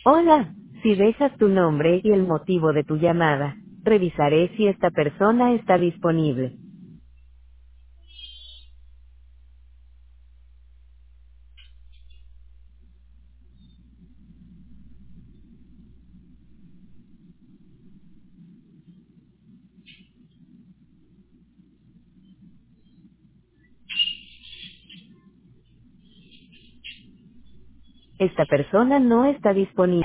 Hola, si dejas tu nombre y el motivo de tu llamada, revisaré si esta persona está disponible. Esta persona no está disponible.